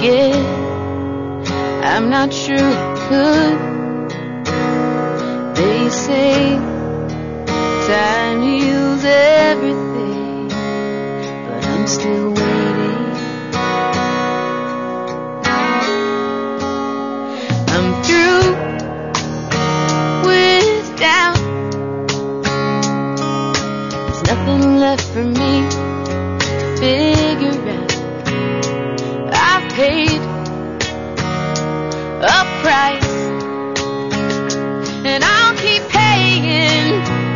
forget. I'm not sure I could. They say time heals everything, but I'm still waiting. I'm through with doubt. There's nothing left for me to figure out. I've paid a price, and I'll keep paying.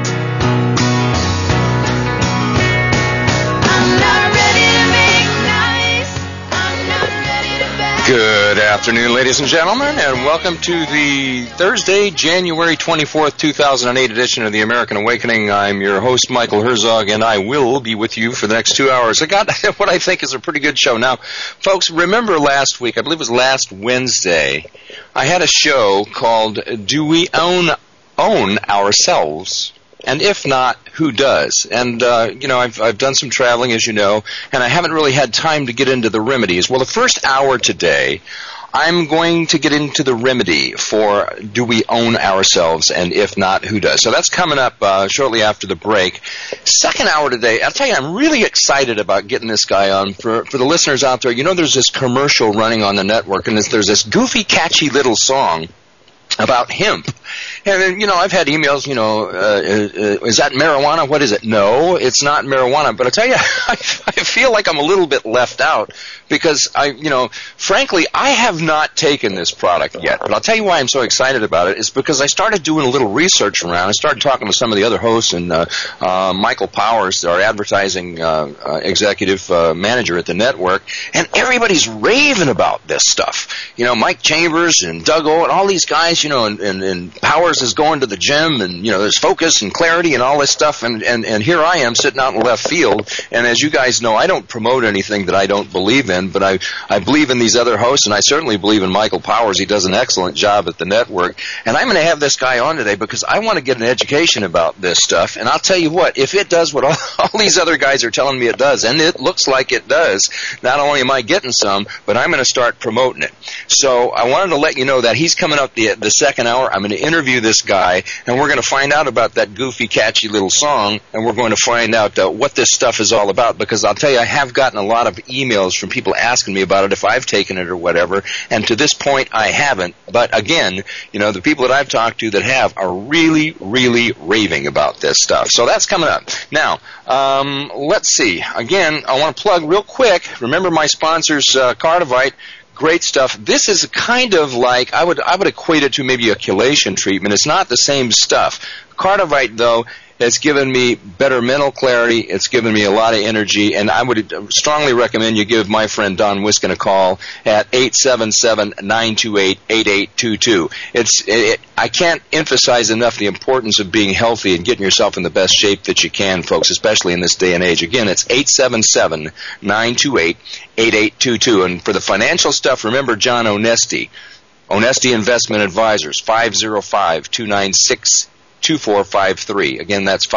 I'm not ready to make nice. I'm not ready to beg. Good afternoon, ladies and gentlemen, and welcome to the Thursday, January 24th, 2008 edition of the American Awakening. I'm your host, Michael Herzog, and I will be with you for the next 2 hours. I got what I think is a pretty good show. Now, folks, remember last week, I believe it was last Wednesday, I had a show called Do We Own Ourselves? And if not, who does? And, I've done some traveling, as you know, and I haven't really had time to get into the remedies. Well, the first hour today, I'm going to get into the remedy for do we own ourselves, and if not, who does? So that's coming up shortly after the break. Second hour today, I'll tell you, I'm really excited about getting this guy on. For the listeners out there, you know there's this commercial running on the network, and there's this goofy, catchy little song about hemp. And then, I've had emails, is that marijuana? What is it? No, it's not marijuana. But I tell you, I feel like I'm a little bit left out because frankly, I have not taken this product yet. But I'll tell you why I'm so excited about it is because I started doing a little research around. I started talking to some of the other hosts and Michael Powers, our advertising executive manager at the network, and everybody's raving about this stuff. Mike Chambers and Doug O and all these guys, and Powers is going to the gym, and there's focus and clarity and all this stuff, and here I am sitting out in left field, and as you guys know, I don't promote anything that I don't believe in, but I believe in these other hosts, and I certainly believe in Michael Powers. He does an excellent job at the network, and I'm going to have this guy on today because I want to get an education about this stuff, and I'll tell you what, if it does what all these other guys are telling me it does, and it looks like it does, not only am I getting some, but I'm going to start promoting it. So I wanted to let you know that he's coming up the second hour. I'm going to interview this guy, and we're going to find out about that goofy, catchy little song, and we're going to find out what this stuff is all about, because I'll tell you, I have gotten a lot of emails from people asking me about it, if I've taken it or whatever, and to this point, I haven't. But again, the people that I've talked to that have are really, really raving about this stuff. So that's coming up. Now, let's see. Again, I want to plug real quick. Remember my sponsors, Cardivite. Great stuff. This is kind of like, I would equate it to maybe a chelation treatment. It's not the same stuff. Cardivite, though, has given me better mental clarity. It's given me a lot of energy, and I would strongly recommend you give my friend Don Wiskin a call at 877-928-8822. I can't emphasize enough the importance of being healthy and getting yourself in the best shape that you can, folks, especially in this day and age. Again, it's 877-928-8822. And for the financial stuff, remember John Onesti, Onesti Investment Advisors, 505-296-2453. Again, that's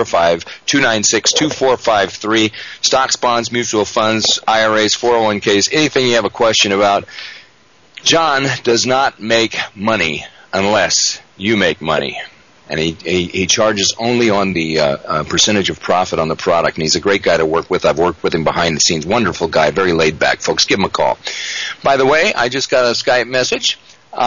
505-296-2453. Stocks, bonds, mutual funds, IRAs, 401ks, anything you have a question about. John does not make money unless you make money. And he charges only on the percentage of profit on the product, and he's a great guy to work with. I've worked with him behind the scenes. Wonderful guy, very laid back. Folks, give him a call. By the way, I just got a Skype message.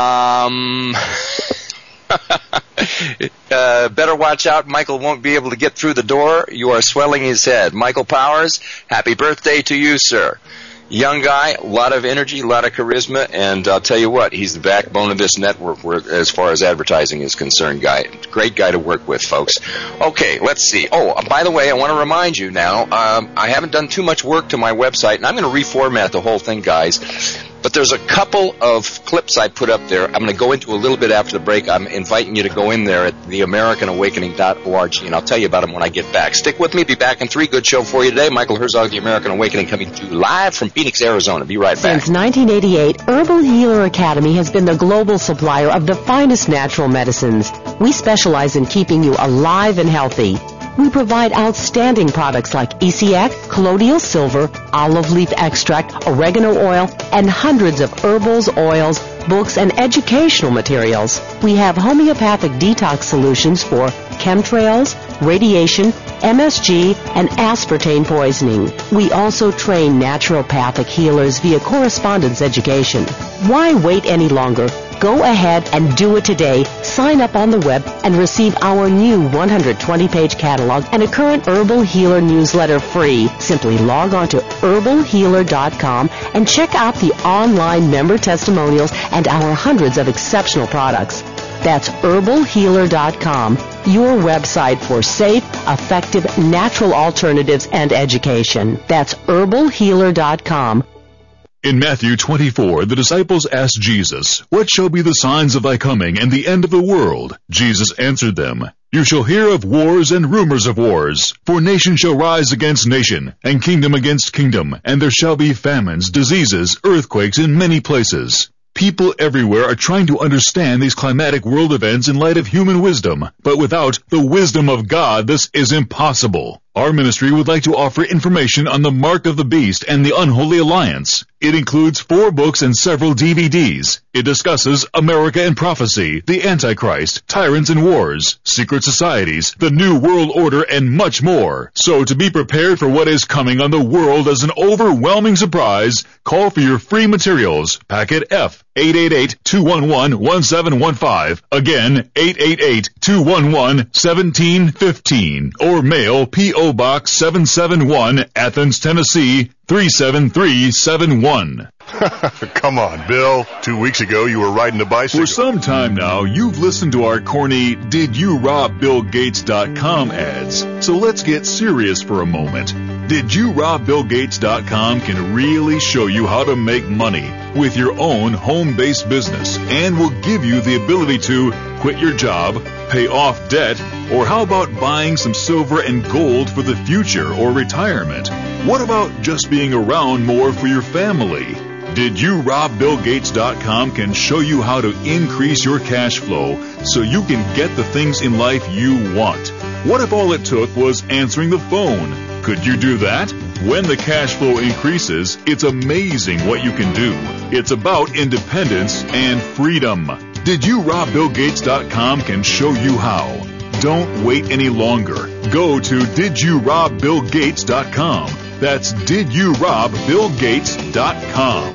Better watch out. Michael won't be able to get through the door. You are swelling his head. Michael Powers, happy birthday to you, sir. Young guy, a lot of energy, a lot of charisma, and I'll tell you what, he's the backbone of this network as far as advertising is concerned. Great guy to work with, folks. Okay, let's see. Oh, by the way, I want to remind you now, I haven't done too much work to my website, and I'm going to reformat the whole thing, guys. But there's a couple of clips I put up there. I'm going to go into a little bit after the break. I'm inviting you to go in there at theamericanawakening.org, and I'll tell you about them when I get back. Stick with me. Be back in 3. Good show for you today. Michael Herzog, The American Awakening, coming to you live from Phoenix, Arizona. Be right back. Since 1988, Herbal Healer Academy has been the global supplier of the finest natural medicines. We specialize in keeping you alive and healthy. We provide outstanding products like ECX, colloidal silver, olive leaf extract, oregano oil, and hundreds of herbals, oils, books, and educational materials. We have homeopathic detox solutions for chemtrails, radiation, MSG, and aspartame poisoning. We also train naturopathic healers via correspondence education. Why wait any longer? Go ahead and do it today. Sign up on the web and receive our new 120-page catalog and a current Herbal Healer newsletter free. Simply log on to herbalhealer.com and check out the online member testimonials and our hundreds of exceptional products. That's herbalhealer.com, your website for safe, effective, natural alternatives and education. That's herbalhealer.com. In Matthew 24, the disciples asked Jesus, "What shall be the signs of thy coming and the end of the world?" Jesus answered them, "You shall hear of wars and rumors of wars. For nation shall rise against nation, and kingdom against kingdom, and there shall be famines, diseases, earthquakes in many places." People everywhere are trying to understand these climatic world events in light of human wisdom, but without the wisdom of God, this is impossible. Our ministry would like to offer information on the Mark of the Beast and the Unholy Alliance. It includes 4 books and several DVDs. It discusses America and Prophecy, the Antichrist, Tyrants and Wars, Secret Societies, the New World Order, and much more. So to be prepared for what is coming on the world as an overwhelming surprise, call for your free materials. Packet F, 888-211-1715. Again, 888-211-1715. Or mail P.O. Box 771, Athens, Tennessee, 37371. Come on, Bill. 2 weeks ago, you were riding a bicycle. For some time now, you've listened to our corny DidYouRobBillGates.com ads. So let's get serious for a moment. DidYouRobBillGates.com can really show you how to make money with your own home-based business and will give you the ability to quit your job, pay off debt, or how about buying some silver and gold for the future or retirement? What about just being around more for your family? DidYouRobBillGates.com can show you how to increase your cash flow so you can get the things in life you want. What if all it took was answering the phone? Could you do that? When the cash flow increases, it's amazing what you can do. It's about independence and freedom. DidYouRobBillGates.com can show you how. Don't wait any longer. Go to DidYouRobBillGates.com. That's DidYouRobBillGates.com.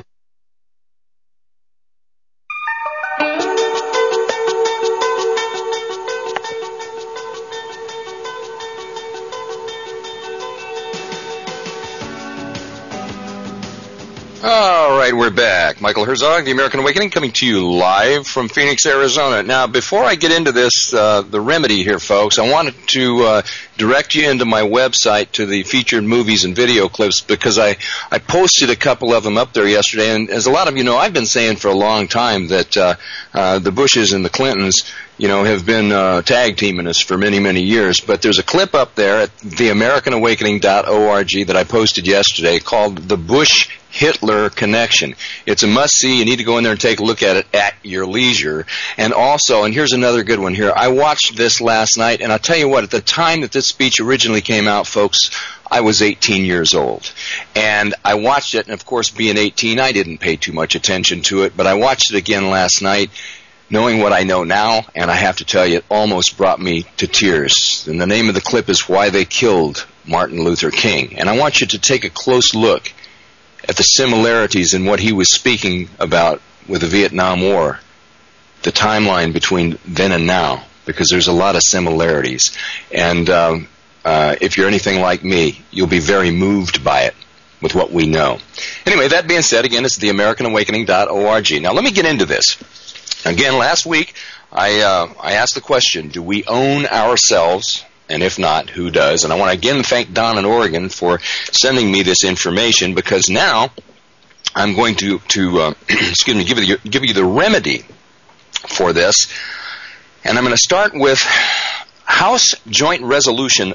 All right, we're back. Michael Herzog, The American Awakening, coming to you live from Phoenix, Arizona. Now, before I get into this, the remedy here, folks, I wanted to direct you into my website to the featured movies and video clips because I posted a couple of them up there yesterday. And as a lot of you know, I've been saying for a long time that the Bushes and the Clintons, you know, have been tag teaming us for many, many years. But there's a clip up there at theamericanawakening.org that I posted yesterday called The Bush-Hitler Connection. It's a must-see. You need to go in there and take a look at it at your leisure. And also, and here's another good one here, I watched this last night, and I'll tell you what, at the time that this speech originally came out, folks, I was 18 years old. And I watched it, and of course, being 18, I didn't pay too much attention to it, but I watched it again last night, knowing what I know now, and I have to tell you, it almost brought me to tears. And the name of the clip is Why They Killed Martin Luther King. And I want you to take a close look at the similarities in what he was speaking about with the Vietnam War, the timeline between then and now, because there's a lot of similarities. And if you're anything like me, you'll be very moved by it with what we know. Anyway, that being said, again, it's theamericanawakening.org. Now, let me get into this. Again, last week, I asked the question, do we own ourselves? And if not, who does? And I want to again thank Don in Oregon for sending me this information, because now I'm going to excuse me, give you the remedy for this. And I'm going to start with House Joint Resolution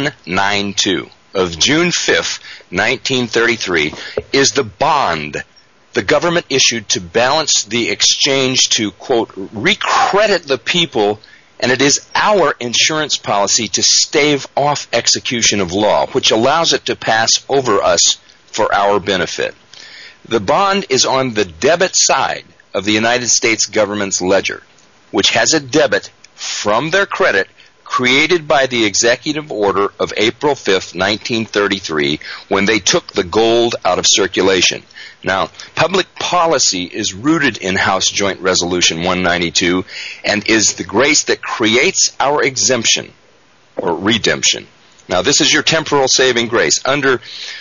192 of June 5th, 1933, is the bond the government issued to balance the exchange to, quote, recredit the people And it is our insurance policy to stave off execution of law, which allows it to pass over us for our benefit. The bond is on the debit side of the United States government's ledger, which has a debit from their credit created by the executive order of April 5th, 1933, when they took the gold out of circulation. Now, public policy is rooted in House Joint Resolution 192 and is the grace that creates our exemption or redemption. Now, this is your temporal saving grace. Under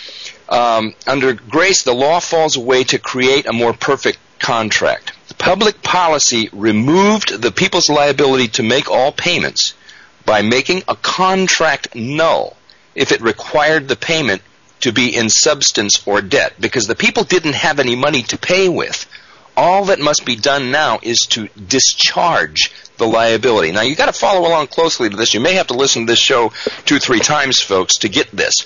grace, the law falls away to create a more perfect contract. Public policy removed the people's liability to make all payments by making a contract null if it required the payment to be in substance or debt, because the people didn't have any money to pay with. All that must be done now is to discharge the liability. Now, you've got to follow along closely to this. You may have to listen to this show 2 or 3 times, folks, to get this.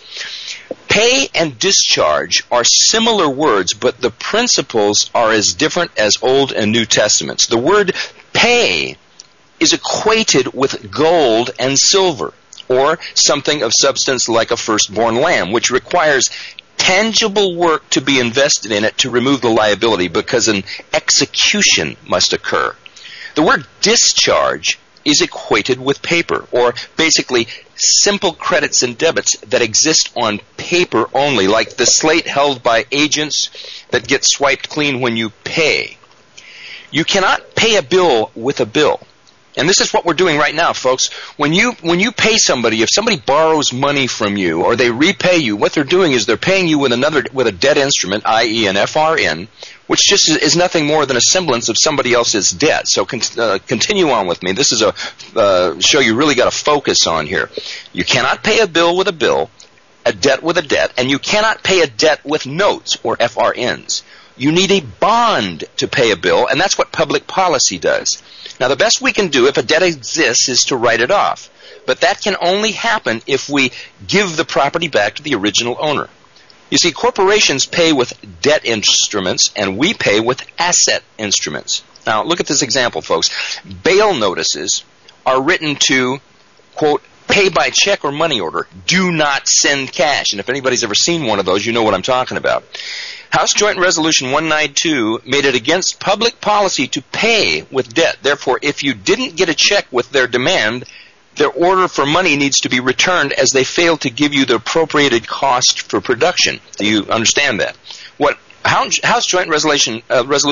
Pay and discharge are similar words, but the principles are as different as Old and New Testaments. The word pay is equated with gold and silver, or something of substance like a firstborn lamb, which requires tangible work to be invested in it to remove the liability, because an execution must occur. The word discharge is equated with paper, or basically simple credits and debits that exist on paper only, like the slate held by agents that get swiped clean when you pay. You cannot pay a bill with a bill. And this is what we're doing right now, folks. When you pay somebody, if somebody borrows money from you or they repay you, what they're doing is they're paying you with a debt instrument, i.e. an FRN, which just is nothing more than a semblance of somebody else's debt. So continue on with me. This is a show you really got to focus on here. You cannot pay a bill with a bill, a debt with a debt, and you cannot pay a debt with notes or FRNs. You need a bond to pay a bill, and that's what public policy does. Now, the best we can do if a debt exists is to write it off. But that can only happen if we give the property back to the original owner. You see, corporations pay with debt instruments, and we pay with asset instruments. Now, look at this example, folks. Bail notices are written to, quote, pay by check or money order. Do not send cash. And if anybody's ever seen one of those, you know what I'm talking about. House Joint Resolution 192 made it against public policy to pay with debt. Therefore, if you didn't get a check with their demand, their order for money needs to be returned as they failed to give you the appropriated cost for production. Do you understand that? What House Joint Resolution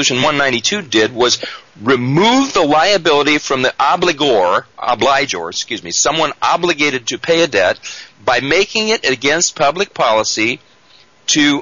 192 did was remove the liability from the obligor, someone obligated to pay a debt, by making it against public policy to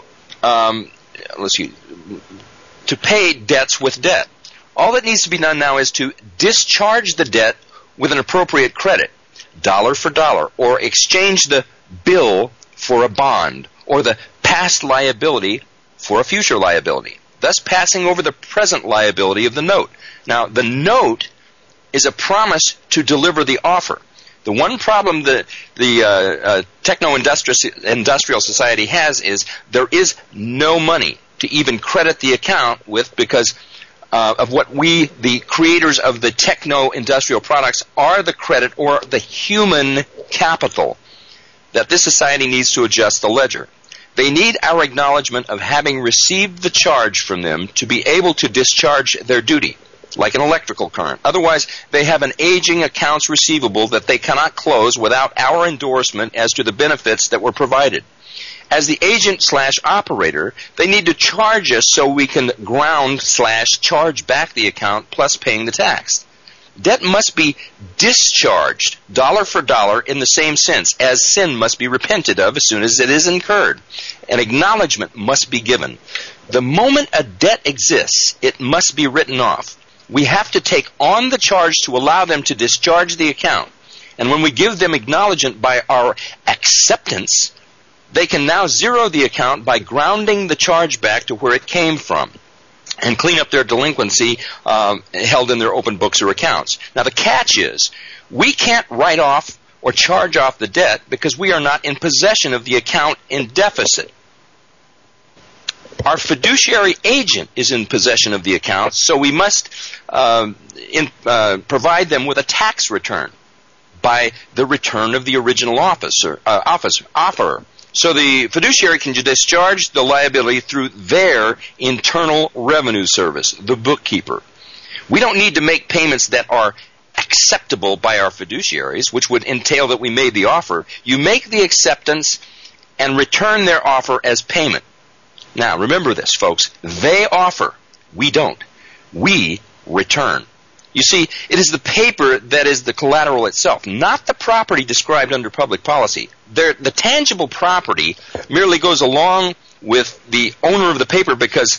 pay debts with debt. All that needs to be done now is to discharge the debt with an appropriate credit, dollar for dollar, or exchange the bill for a bond, or the past liability for a future liability, thus passing over the present liability of the note. Now, the note is a promise to deliver the offer. The one problem that the techno-industrial society has is there is no money to even credit the account with, because of what we, the creators of the techno-industrial products, are the credit or the human capital that this society needs to adjust the ledger. They need our acknowledgement of having received the charge from them to be able to discharge their duty, like an electrical current. Otherwise, they have an aging accounts receivable that they cannot close without our endorsement as to the benefits that were provided. As the agent/operator, they need to charge us so we can ground/charge back the account plus paying the tax. Debt must be discharged dollar for dollar in the same sense as sin must be repented of as soon as it is incurred. An acknowledgement must be given. The moment a debt exists, it must be written off. We have to take on the charge to allow them to discharge the account. And when we give them acknowledgement by our acceptance, they can now zero the account by grounding the charge back to where it came from and clean up their delinquency held in their open books or accounts. Now, the catch is we can't write off or charge off the debt because we are not in possession of the account in deficit. Our fiduciary agent is in possession of the accounts, so we must provide them with a tax return by the return of the original offerer. So the fiduciary can discharge the liability through their internal revenue service, the bookkeeper. We don't need to make payments that are acceptable by our fiduciaries, which would entail that we made the offer. You make the acceptance and return their offer as payment. Now, remember this, folks. They offer. We don't. We return. You see, it is the paper that is the collateral itself, not the property described under public policy. The tangible property merely goes along with the owner of the paper because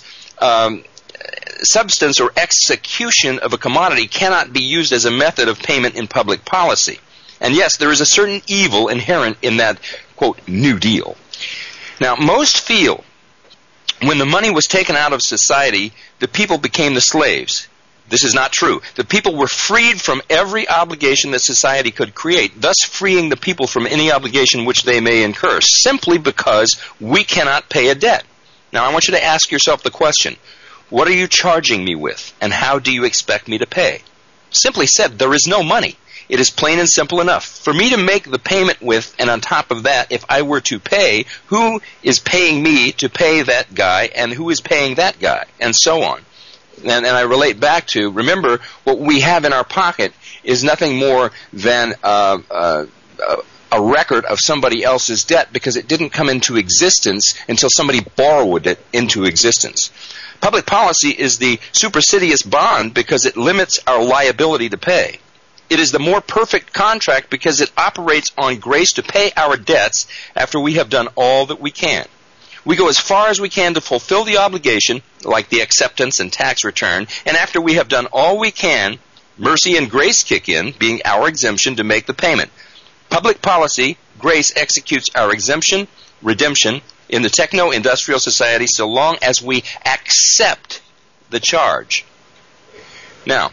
substance or execution of a commodity cannot be used as a method of payment in public policy. And yes, there is a certain evil inherent in that, quote, New Deal. Now, most feel when the money was taken out of society, the people became the slaves. This is not true. The people were freed from every obligation that society could create, thus freeing the people from any obligation which they may incur, simply because we cannot pay a debt. Now, I want you to ask yourself the question, what are you charging me with, and how do you expect me to pay? Simply said, there is no money. It is plain and simple enough. For me to make the payment with, and on top of that, if I were to pay, who is paying me to pay that guy, and who is paying that guy, and so on. And I relate back to, remember, what we have in our pocket is nothing more than a record of somebody else's debt because it didn't come into existence until somebody borrowed it into existence. Public policy is the supersedeas bond because it limits our liability to pay. It is the more perfect contract because it operates on grace to pay our debts after we have done all that we can. We go as far as we can to fulfill the obligation, like the acceptance and tax return, and after we have done all we can, mercy and grace kick in, being our exemption to make the payment. Public policy, grace executes our exemption, redemption, in the techno-industrial society so long as we accept the charge. Now,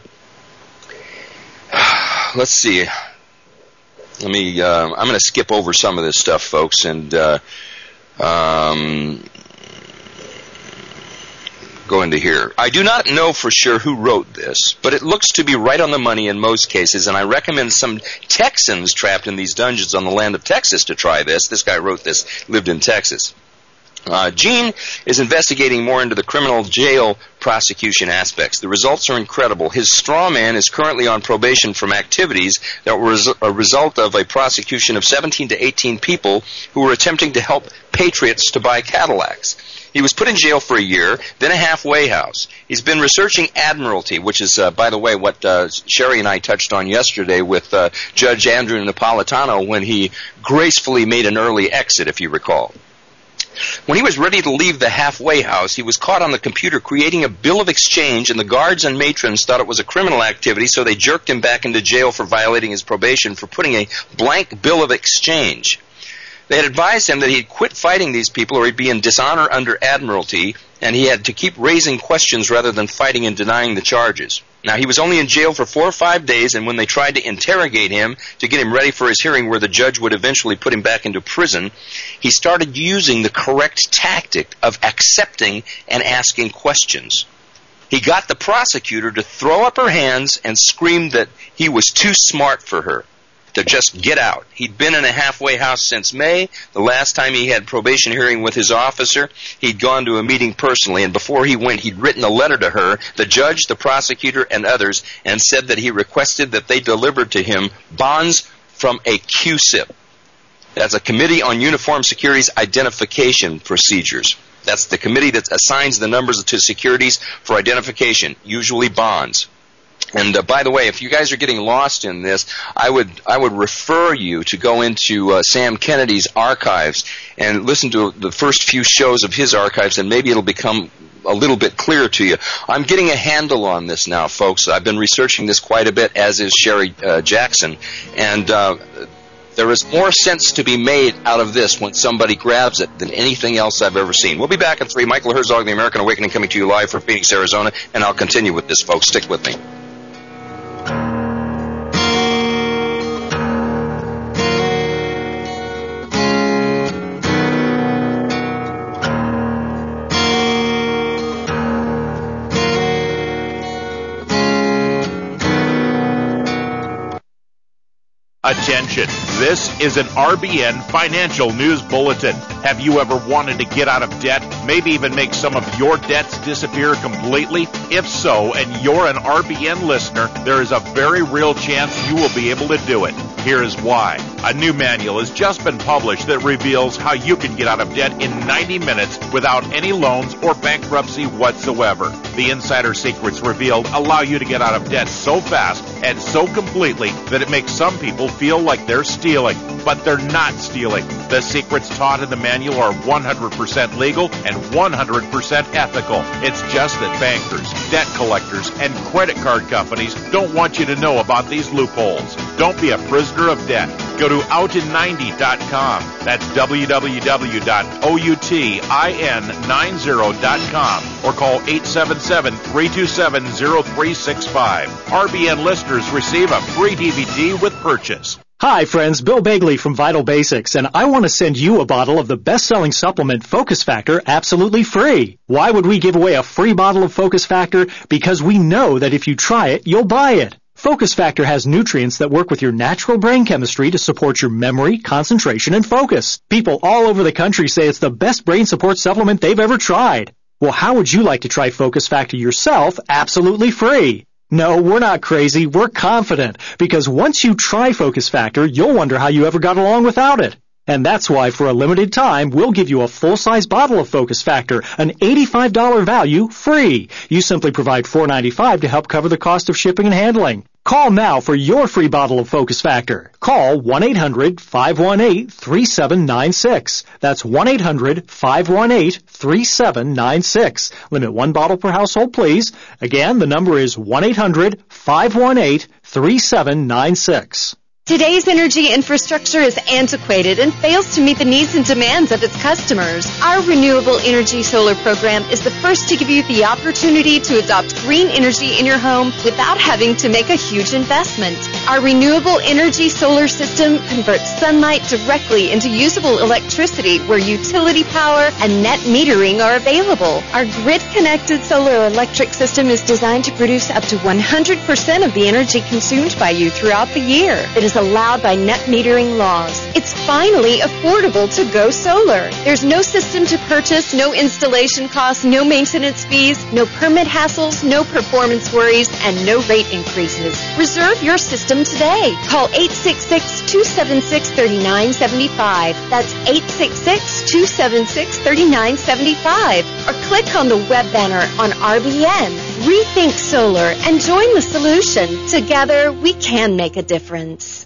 let's see. I'm going to skip over some of this stuff, folks, and go into here. I do not know for sure who wrote this, but it looks to be right on the money in most cases, and I recommend some Texans trapped in these dungeons on the land of Texas to try this. This guy wrote this, lived in Texas. Gene is investigating more into the criminal jail prosecution aspects. The results are incredible. His straw man is currently on probation from activities that were a result of a prosecution of 17 to 18 people who were attempting to help patriots to buy Cadillacs. He was put in jail for a year, then a halfway house. He's been researching admiralty, which is, by the way, what Sherry and I touched on yesterday with Judge Andrew Napolitano when he gracefully made an early exit, if you recall. When he was ready to leave the halfway house, he was caught on the computer creating a bill of exchange, and the guards and matrons thought it was a criminal activity, so they jerked him back into jail for violating his probation for putting a blank bill of exchange. They had advised him that he'd quit fighting these people or he'd be in dishonor under admiralty, and he had to keep raising questions rather than fighting and denying the charges. Now, he was only in jail for 4 or 5 days, and when they tried to interrogate him to get him ready for his hearing where the judge would eventually put him back into prison, he started using the correct tactic of accepting and asking questions. He got the prosecutor to throw up her hands and scream that he was too smart for her, to just get out. He'd been in a halfway house since May. The last time he had probation hearing with his officer, he'd gone to a meeting personally, and before he went, he'd written a letter to her, the judge, the prosecutor, and others, and said that he requested that they deliver to him bonds from a QSIP. That's a Committee on Uniform Securities Identification Procedures. That's the committee that assigns the numbers to securities for identification, usually bonds. And by the way, if you guys are getting lost in this, I would refer you to go into Sam Kennedy's archives and listen to the first few shows of his archives, and maybe it'll become a little bit clearer to you. I'm getting a handle on this now, folks. I've been researching this quite a bit, as is Sherry Jackson, and there is more sense to be made out of this when somebody grabs it than anything else I've ever seen. We'll be back in 3. Michael Herzog, The American Awakening, coming to you live from Phoenix, Arizona, and I'll continue with this, folks. Stick with me. Attention, this is an RBN Financial News Bulletin. Have you ever wanted to get out of debt, maybe even make some of your debts disappear completely? If so, and you're an RBN listener, there is a very real chance you will be able to do it. Here is why. A new manual has just been published that reveals how you can get out of debt in 90 minutes without any loans or bankruptcy whatsoever. The insider secrets revealed allow you to get out of debt so fast and so completely that it makes some people feel like they're stealing, but they're not stealing. The secrets taught in the manual are 100% legal and 100% ethical. It's just that bankers, debt collectors, and credit card companies don't want you to know about these loopholes. Don't be a prisoner of debt. Go to outin90.com. That's www.outin90.com or call 877-327-0365. RBN listeners receive a free DVD with purchase. Hi friends, Bill Bagley from Vital Basics, and I want to send you a bottle of the best-selling supplement Focus Factor absolutely free. Why would we give away a free bottle of Focus Factor? Because we know that if you try it, you'll buy it. Focus Factor has nutrients that work with your natural brain chemistry to support your memory, concentration, and focus. People all over the country say it's the best brain support supplement they've ever tried. Well, how would you like to try Focus Factor yourself absolutely free? No, we're not crazy. We're confident. Because once you try Focus Factor, you'll wonder how you ever got along without it. And that's why, for a limited time, we'll give you a full-size bottle of Focus Factor, an $85 value, free. You simply provide $4.95 to help cover the cost of shipping and handling. Call now for your free bottle of Focus Factor. Call 1-800-518-3796. That's 1-800-518-3796. Limit one bottle per household, please. Again, the number is 1-800-518-3796. Today's energy infrastructure is antiquated and fails to meet the needs and demands of its customers. Our Renewable Energy Solar program is the first to give you the opportunity to adopt green energy in your home without having to make a huge investment. Our Renewable Energy Solar system converts sunlight directly into usable electricity where utility power and net metering are available. Our grid-connected solar electric system is designed to produce up to 100% of the energy consumed by you throughout the year. It is allowed by net metering laws. It's finally affordable to go solar. There's no system to purchase, no installation costs, no maintenance fees, no permit hassles, no performance worries, and no rate increases. Reserve your system today. Call 866-276-3975. That's 866-276-3975. Or click on the web banner on RBN. Rethink Solar and join the solution. Together, we can make a difference.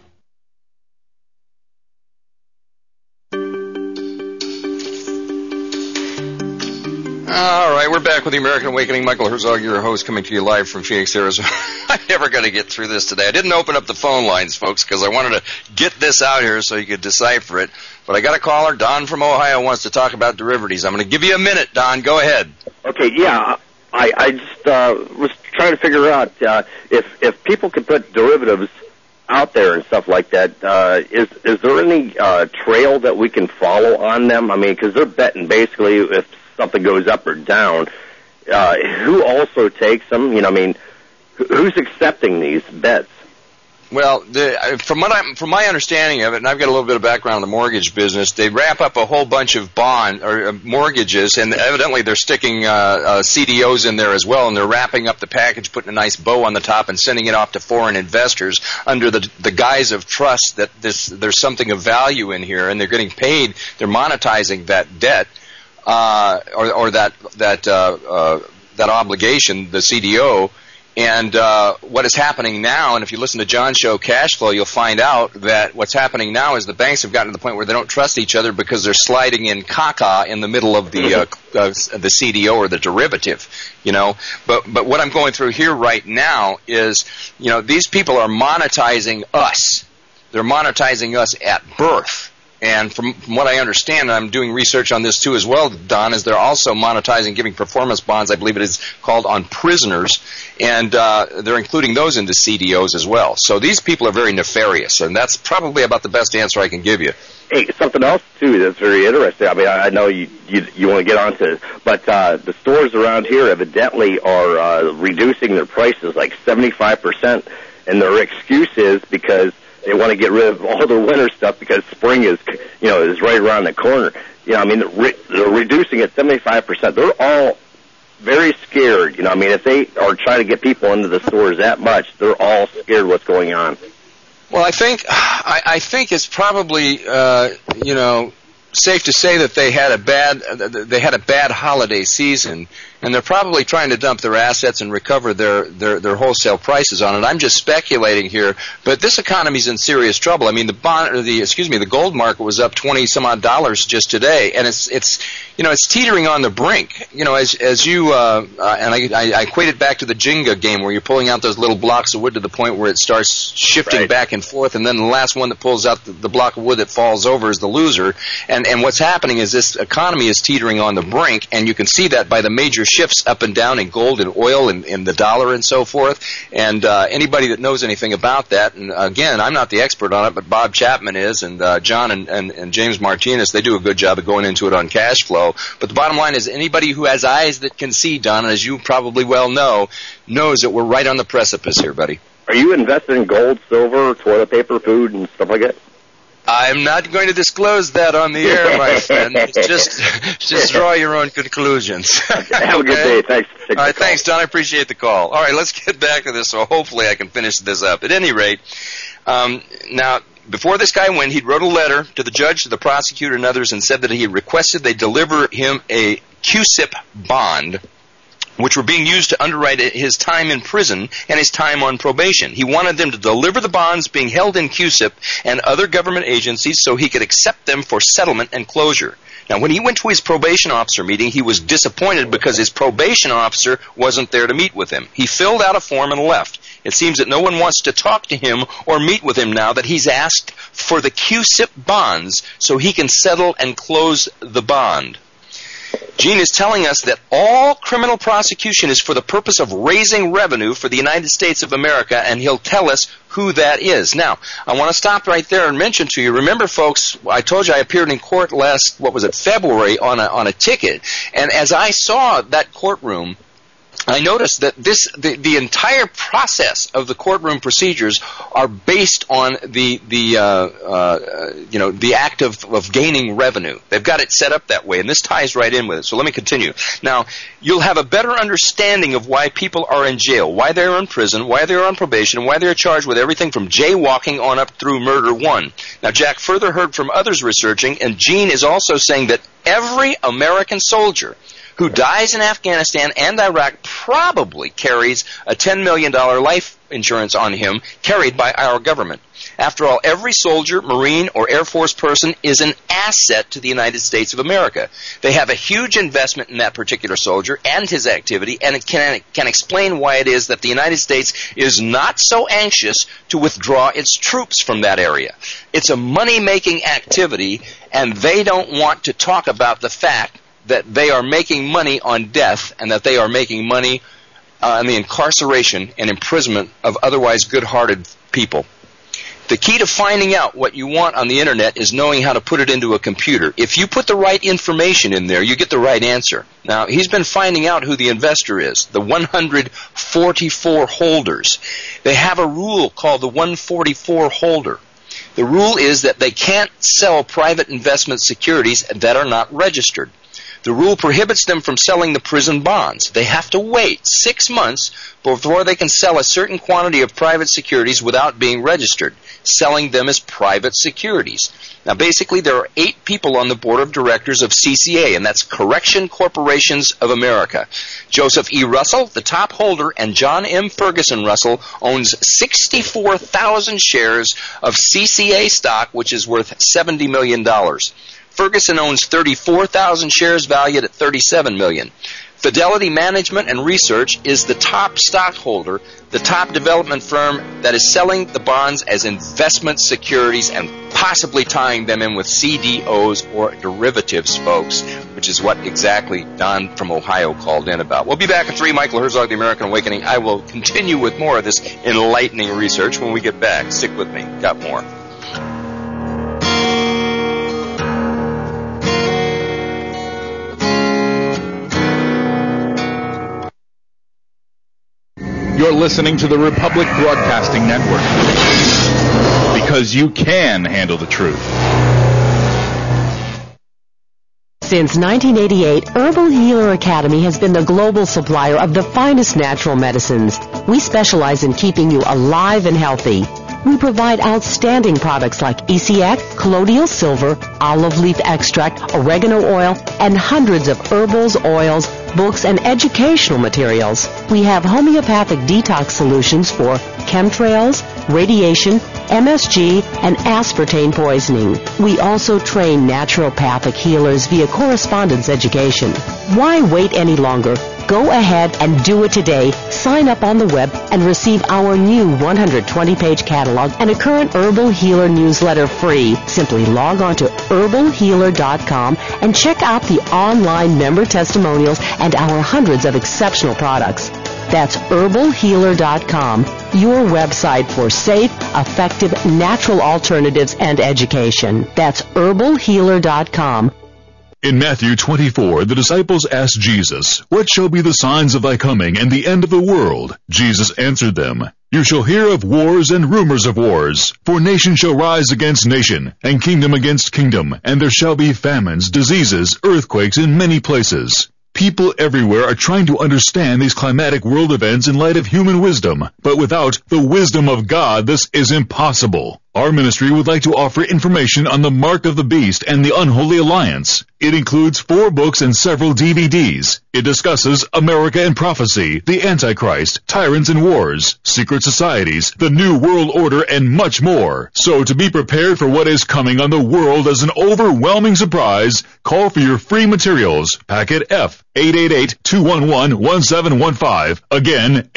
All right, we're back with the American Awakening. Michael Herzog, your host, coming to you live from Phoenix, Arizona. I'm never going to get through this today. I didn't open up the phone lines, folks, because I wanted to get this out here so you could decipher it. But I got a caller. Don from Ohio wants to talk about derivatives. I'm going to give you a minute, Don. Go ahead. Okay, yeah. I just was trying to figure out if people could put derivatives out there and stuff like that, is there any trail that we can follow on them? I mean, because they're betting basically if something goes up or down. Who also takes them? You know, I mean, who's accepting these bets? Well, from my understanding of it, and I've got a little bit of background in the mortgage business, they wrap up a whole bunch of bond or mortgages, and evidently they're sticking CDOs in there as well, and they're wrapping up the package, putting a nice bow on the top, and sending it off to foreign investors under the guise of trust that there's something of value in here, and they're getting paid. They're monetizing that debt or that obligation, the CDO. And what is happening now, and if you listen to John's show, Cash Flow, you'll find out that what's happening now is the banks have gotten to the point where they don't trust each other because they're sliding in caca in the middle of the CDO or the derivative, you know. But what I'm going through here right now is, you know, these people are monetizing us. They're monetizing us at birth. And from what I understand, and I'm doing research on this too as well, Don, is they're also monetizing, giving performance bonds, I believe it is called, on prisoners, and they're including those into CDOs as well. So these people are very nefarious, and that's probably about the best answer I can give you. Hey, something else too that's very interesting. I mean, I know you want to get onto it, but the stores around here evidently are reducing their prices like 75%, and their excuse is because they want to get rid of all the winter stuff because spring is right around the corner. I mean, they're reducing it 75%. They're all very scared. I mean, if they are trying to get people into the stores that much, they're all scared what's going on. Well, I think it's probably safe to say that they had a bad holiday season, and they're probably trying to dump their assets and recover their wholesale prices on it. I'm just speculating here, but this economy's in serious trouble. I mean, the gold market was up $20 some odd just today, and it's teetering on the brink. As you and I equate it back to the Jenga game where you're pulling out those little blocks of wood to the point where it starts shifting back and forth, and then the last one that pulls out the block of wood that falls over is the loser. And what's happening is this economy is teetering on the brink, and you can see that by the major shifts up and down in gold and oil and the dollar and so forth. And anybody that knows anything about that, and again, I'm not the expert on it, but Bob Chapman is, and John and James Martinez, they do a good job of going into it on cash flow. But the bottom line is anybody who has eyes that can see, Don, as you probably well know, knows that we're right on the precipice here, buddy. Are you invested in gold, silver, toilet paper, food, and stuff like that? I'm not going to disclose that on the air, my friend. Just draw your own conclusions. Have a good day. Thanks. All right, thanks, Don. I appreciate the call. All right, let's get back to this, so hopefully I can finish this up. At any rate, now, before this guy went, he wrote a letter to the judge, to the prosecutor, and others, and said that he requested they deliver him a QSIP bond, which were being used to underwrite his time in prison and his time on probation. He wanted them to deliver the bonds being held in QSIP and other government agencies so he could accept them for settlement and closure. Now, when he went to his probation officer meeting, he was disappointed because his probation officer wasn't there to meet with him. He filled out a form and left. It seems that no one wants to talk to him or meet with him now that he's asked for the QSIP bonds so he can settle and close the bond. Gene is telling us that all criminal prosecution is for the purpose of raising revenue for the United States of America, and he'll tell us who that is. Now, I want to stop right there and mention to you, remember, folks, I told you I appeared in court February on a ticket, and as I saw that courtroom, I noticed that the entire process of the courtroom procedures are based on the act of gaining revenue. They've got it set up that way, and this ties right in with it. So let me continue. Now, you'll have a better understanding of why people are in jail, why they're in prison, why they're on probation, and why they're charged with everything from jaywalking on up through murder one. Now, Jack further heard from others researching, and Gene is also saying that every American soldier who dies in Afghanistan and Iraq probably carries a $10 million life insurance on him carried by our government. After all, every soldier, Marine, or Air Force person is an asset to the United States of America. They have a huge investment in that particular soldier and his activity, and it can explain why it is that the United States is not so anxious to withdraw its troops from that area. It's a money-making activity, and they don't want to talk about the fact that they are making money on death and that they are making money on the incarceration and imprisonment of otherwise good-hearted people. The key to finding out what you want on the Internet is knowing how to put it into a computer. If you put the right information in there, you get the right answer. Now, he's been finding out who the investor is, the 144 holders. They have a rule called the 144 holder. The rule is that they can't sell private investment securities that are not registered. The rule prohibits them from selling the prison bonds. They have to wait 6 months before they can sell a certain quantity of private securities without being registered, selling them as private securities. Now, basically, there are 8 people on the board of directors of CCA, and that's Correction Corporations of America. Joseph E. Russell, the top holder, and John M. Ferguson Russell owns 64,000 shares of CCA stock, which is worth $70 million. Ferguson owns 34,000 shares valued at $37 million. Fidelity Management and Research is the top stockholder, the top development firm that is selling the bonds as investment securities and possibly tying them in with CDOs or derivatives, folks, which is what exactly Don from Ohio called in about. We'll be back at 3. Michael Herzog, The American Awakening. I will continue with more of this enlightening research when we get back. Stick with me. Got more. You're listening to the Republic Broadcasting Network. because you can handle the truth. Since 1988, Herbal Healer Academy has been the global supplier of the finest natural medicines. We specialize in keeping you alive and healthy. We provide outstanding products like ECX, colloidal silver, olive leaf extract, oregano oil, and hundreds of herbals, oils, books, and educational materials. We have homeopathic detox solutions for chemtrails, radiation, MSG, and aspartame poisoning. We also train naturopathic healers via correspondence education. Why wait any longer? Go ahead and do it today. Sign up on the web and receive our new 120-page catalog and a current Herbal Healer newsletter free. Simply log on to herbalhealer.com and check out the online member testimonials and our hundreds of exceptional products. That's herbalhealer.com, your website for safe, effective, natural alternatives and education. That's herbalhealer.com. In Matthew 24, the disciples asked Jesus, "What shall be the signs of thy coming and the end of the world?" Jesus answered them, "You shall hear of wars and rumors of wars. For nation shall rise against nation, and kingdom against kingdom, and there shall be famines, diseases, earthquakes in many places." People everywhere are trying to understand these climatic world events in light of human wisdom, but without the wisdom of God, this is impossible. Our ministry would like to offer information on the Mark of the Beast and the Unholy Alliance. It includes 4 books and several DVDs. It discusses America and Prophecy, the Antichrist, Tyrants and Wars, Secret Societies, the New World Order, and much more. So to be prepared for what is coming on the world as an overwhelming surprise, call for your free materials. Packet F, 888-211-1715. Again,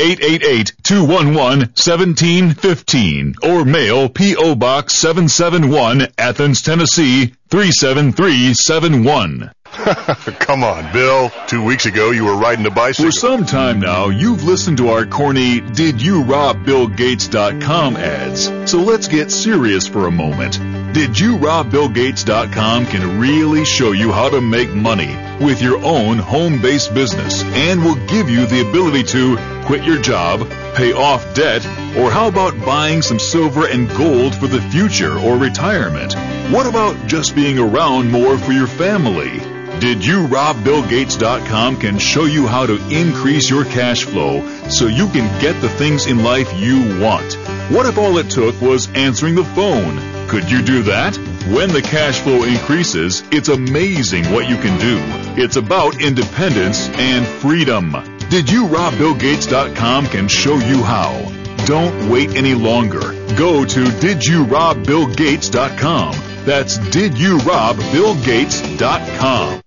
888-211-1715. Or mail P.O. Box 771, Athens, Tennessee, 37371. Come on, Bill. 2 weeks ago, you were riding a bicycle. For some time now, you've listened to our corny DidYouRobBillGates.com ads. So let's get serious for a moment. DidYouRobBillGates.com can really show you how to make money with your own home-based business and will give you the ability to quit your job, pay off debt, or how about buying some silver and gold for the future or retirement? What about just being around more for your family? DidYouRobBillGates.com can show you how to increase your cash flow so you can get the things in life you want. What if all it took was answering the phone? Could you do that? When the cash flow increases, it's amazing what you can do. It's about independence and freedom. DidYouRobBillGates.com can show you how. Don't wait any longer. Go to DidYouRobBillGates.com. That's DidYouRobBillGates.com.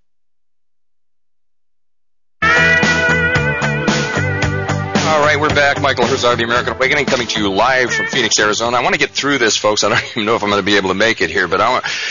All right, we're back. Michael Herzog, The American Awakening, coming to you live from Phoenix, Arizona. I want to get through this, folks. I don't even know if I'm going to be able to make it here, but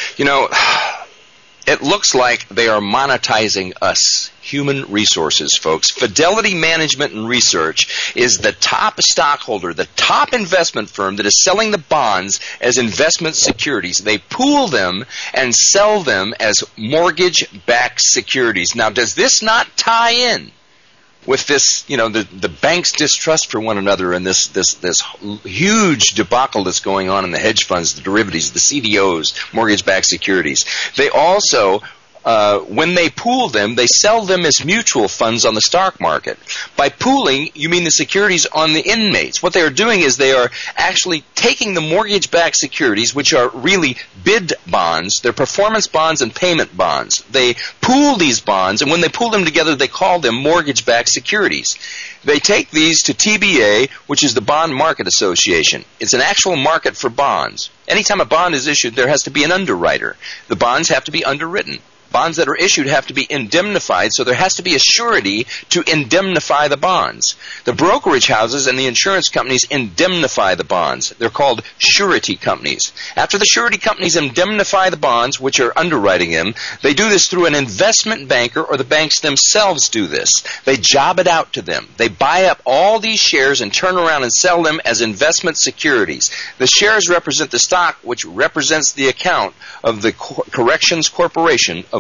it looks like they are monetizing us, human resources, folks. Fidelity Management and Research is the top stockholder, the top investment firm that is selling the bonds as investment securities. They pool them and sell them as mortgage-backed securities. Now, does this not tie in with this, the banks' distrust for one another and this huge debacle that's going on in the hedge funds, the derivatives, the CDOs, mortgage-backed securities? They also, when they pool them, they sell them as mutual funds on the stock market. By pooling, you mean the securities on the inmates. What they are doing is they are actually taking the mortgage-backed securities, which are really bid bonds, they're performance bonds and payment bonds. They pool these bonds, and when they pool them together, they call them mortgage-backed securities. They take these to TBA, which is the Bond Market Association. It's an actual market for bonds. Anytime a bond is issued, there has to be an underwriter. The bonds have to be underwritten. Bonds that are issued have to be indemnified, so there has to be a surety to indemnify the bonds. The brokerage houses and the insurance companies indemnify the bonds. They're called surety companies. After the surety companies indemnify the bonds, which are underwriting them, they do this through an investment banker, or the banks themselves do this. They job it out to them. They buy up all these shares and turn around and sell them as investment securities. The shares represent the stock, which represents the account of the Corrections Corporation of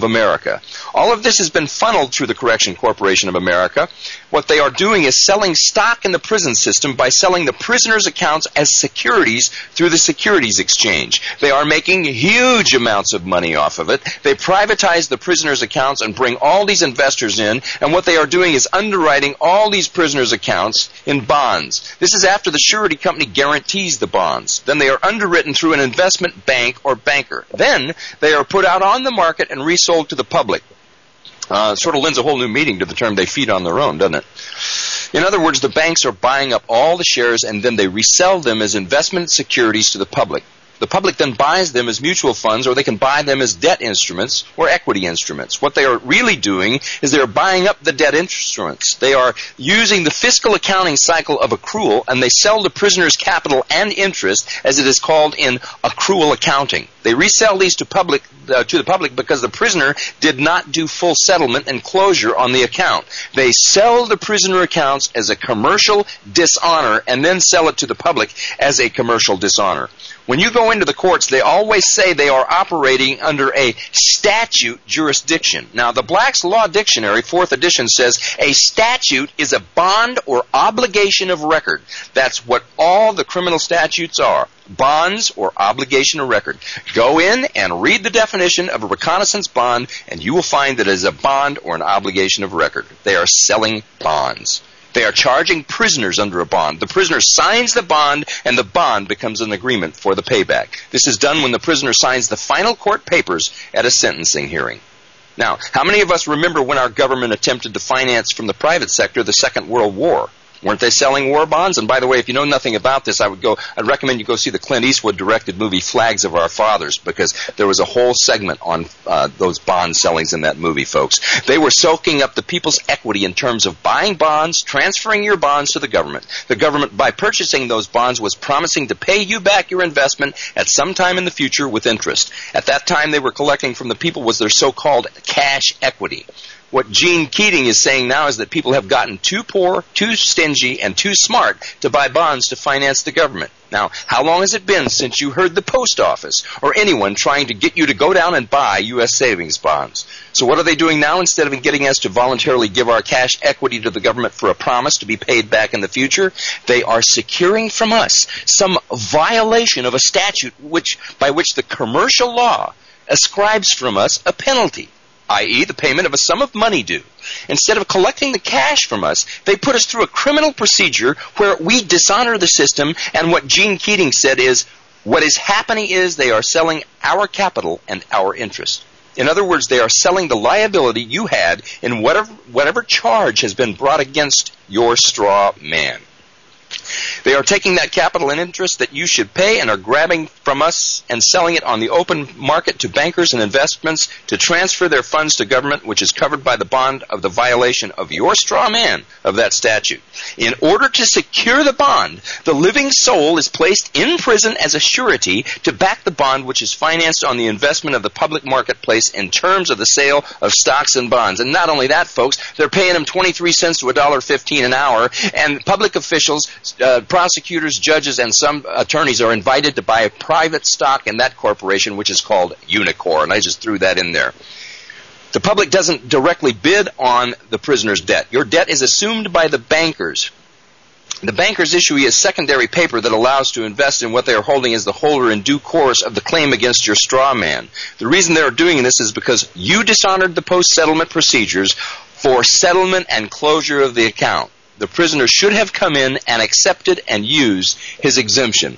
America. All of this has been funneled through the Correction Corporation of America. What they are doing is selling stock in the prison system by selling the prisoners' accounts as securities through the securities exchange. They are making huge amounts of money off of it. They privatize the prisoners' accounts and bring all these investors in, and what they are doing is underwriting all these prisoners' accounts in bonds. This is after the surety company guarantees the bonds. Then they are underwritten through an investment bank or banker. Then they are put out on the market and resold to the public. Sort of lends a whole new meaning to the term they feed on their own, doesn't it? In other words, the banks are buying up all the shares and then they resell them as investment securities to the public. The public then buys them as mutual funds, or they can buy them as debt instruments or equity instruments. What they are really doing is they are buying up the debt instruments. They are using the fiscal accounting cycle of accrual, and they sell the prisoner's capital and interest, as it is called in accrual accounting. They resell these to the public because the prisoner did not do full settlement and closure on the account. They sell the prisoner accounts as a commercial dishonor and then sell it to the public as a commercial dishonor. When you go into the courts, they always say they are operating under a statute jurisdiction. Now, the Black's Law Dictionary, 4th edition, says a statute is a bond or obligation of record. That's what all the criminal statutes are. Bonds or obligation of record. Go in and read the definition of a reconnaissance bond, and you will find that it is a bond or an obligation of record. They are selling bonds. They are charging prisoners under a bond. The prisoner signs the bond, and the bond becomes an agreement for the payback. This is done when the prisoner signs the final court papers at a sentencing hearing. Now, how many of us remember when our government attempted to finance from the private sector the Second World War? Weren't they selling war bonds? And by the way, if you know nothing about this, I'd recommend you go see the Clint Eastwood directed movie Flags of Our Fathers, because there was a whole segment on those bond sellings in that movie, folks. They were soaking up the people's equity in terms of buying bonds, transferring your bonds to the government. The government, by purchasing those bonds, was promising to pay you back your investment at some time in the future with interest. At that time, they were collecting from the people was their so-called cash equity. What Gene Keating is saying now is that people have gotten too poor, too stingy, and too smart to buy bonds to finance the government. Now, how long has it been since you heard the post office or anyone trying to get you to go down and buy U.S. savings bonds? So what are they doing now? Instead of getting us to voluntarily give our cash equity to the government for a promise to be paid back in the future, they are securing from us some violation of a statute by which the commercial law ascribes from us a penalty, i.e. the payment of a sum of money due. Instead of collecting the cash from us, they put us through a criminal procedure where we dishonor the system, and what Gene Keating said is, what is happening is they are selling our capital and our interest. In other words, they are selling the liability you had in whatever charge has been brought against your straw man. They are taking that capital and interest that you should pay and are grabbing from us and selling it on the open market to bankers and investments to transfer their funds to government, which is covered by the bond of the violation of your straw man of that statute. In order to secure the bond, the living soul is placed in prison as a surety to back the bond, which is financed on the investment of the public marketplace in terms of the sale of stocks and bonds. And not only that, folks, they're paying them 23 cents to $1.15 an hour, and public officials, prosecutors, judges, and some attorneys are invited to buy a private stock in that corporation, which is called Unicor, and I just threw that in there. The public doesn't directly bid on the prisoner's debt. Your debt is assumed by the bankers. The bankers issue you a secondary paper that allows to invest in what they are holding as the holder in due course of the claim against your straw man. The reason they are doing this is because you dishonored the post-settlement procedures for settlement and closure of the account. The prisoner should have come in and accepted and used his exemption.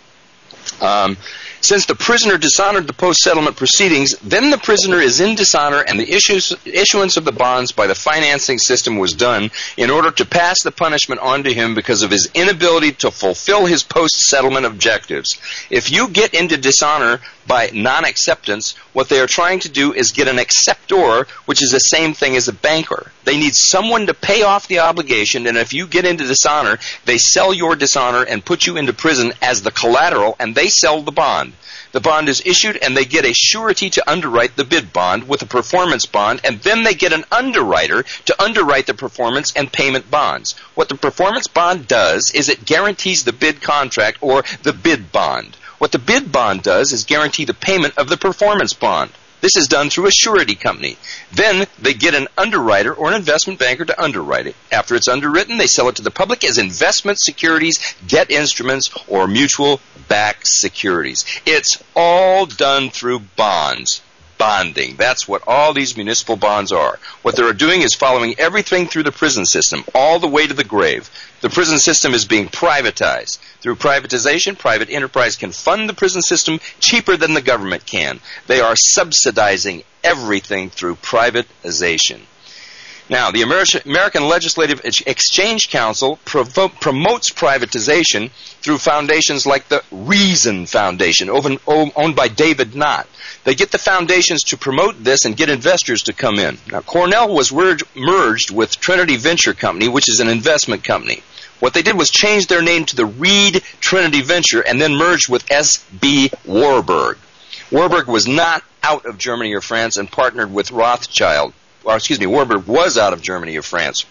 Since the prisoner dishonored the post-settlement proceedings, then the prisoner is in dishonor, and the issuance of the bonds by the financing system was done in order to pass the punishment on to him because of his inability to fulfill his post-settlement objectives. If you get into dishonor by non-acceptance, what they are trying to do is get an acceptor, which is the same thing as a banker. They need someone to pay off the obligation, and if you get into dishonor, they sell your dishonor and put you into prison as the collateral, and they sell the bond. The bond is issued, and they get a surety to underwrite the bid bond with a performance bond, and then they get an underwriter to underwrite the performance and payment bonds. What the performance bond does is it guarantees the bid contract or the bid bond. What the bid bond does is guarantee the payment of the performance bond. This is done through a surety company. Then they get an underwriter or an investment banker to underwrite it. After it's underwritten, they sell it to the public as investment securities, debt instruments, or mutual-backed securities. It's all done through bonds. Bonding. That's what all these municipal bonds are. What they're doing is following everything through the prison system, all the way to the grave. The prison system is being privatized. Through privatization, private enterprise can fund the prison system cheaper than the government can. They are subsidizing everything through privatization. Now, the American Legislative Exchange Council promotes privatization through foundations like the Reason Foundation, owned by David Knott. They get the foundations to promote this and get investors to come in. Now, Cornell was merged with Trinity Venture Company, which is an investment company. What they did was change their name to the Reed Trinity Venture and then merged with S.B. Warburg. Warburg was not out of Germany or France and partnered with Rothschild. Warburg was out of Germany or France.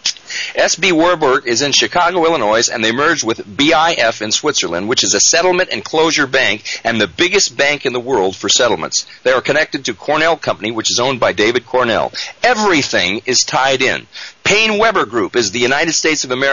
S.B. Warburg is in Chicago, Illinois, and they merged with BIF in Switzerland, which is a settlement and closure bank and the biggest bank in the world for settlements. They are connected to Cornell Company, which is owned by David Cornell. Everything is tied in. Payne Weber Group is the United States of